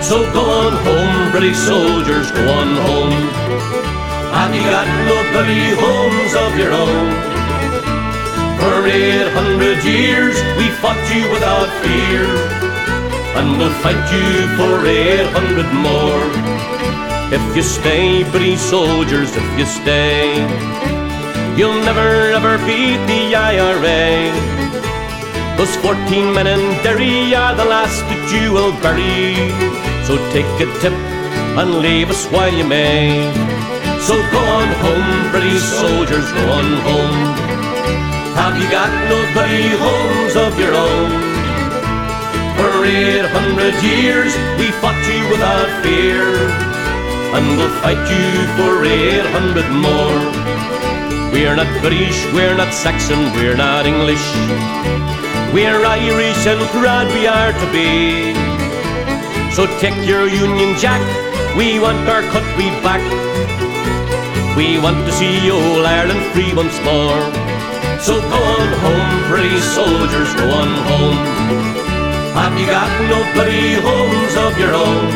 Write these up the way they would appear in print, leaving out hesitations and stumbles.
So go on home, British soldiers, go on home. Have you got no bloody homes of your own? For 800 years we fought you without fear, and we'll fight you for 800 more. If you stay, British soldiers, if you stay, you'll never ever beat the IRA. Those 14 men in Derry are the last that you will bury. So take a tip and leave us while you may. So go on home, British soldiers, go on home. Have you got no bloody homes of your own? For 800 years we fought you without fear, and we'll fight you for 800 more. We're not British, we're not Saxon, we're not English. We're Irish and proud we are to be. So take your Union Jack, we want our country back. We want to see old Ireland free once more. So go on home, British soldiers, go on home. Have you got no bloody homes of your own?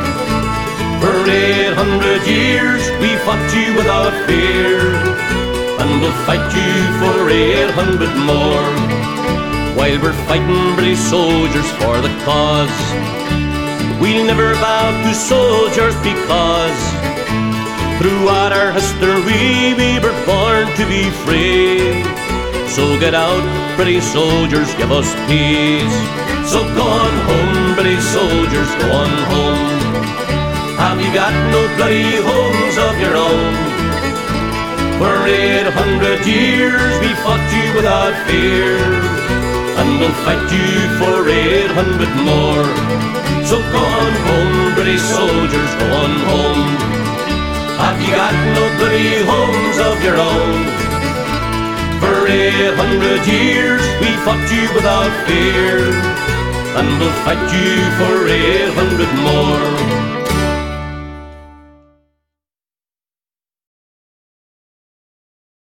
For 800 years we fought you without fear, and we'll fight you for 800 more. While we're fighting, British soldiers, for the cause, we'll never bow to soldiers, because throughout our history we were born to be free. So get out, British soldiers, give us peace. So go on home, British soldiers, go on home. Have you got no bloody homes of your own? For 800 years we fought you without fear, and we'll fight you for 800 more. So go on home, British soldiers, go on home. Have you got no bloody homes of your own? For 800 years we fought you without fear, and we'll fight you for 800 more.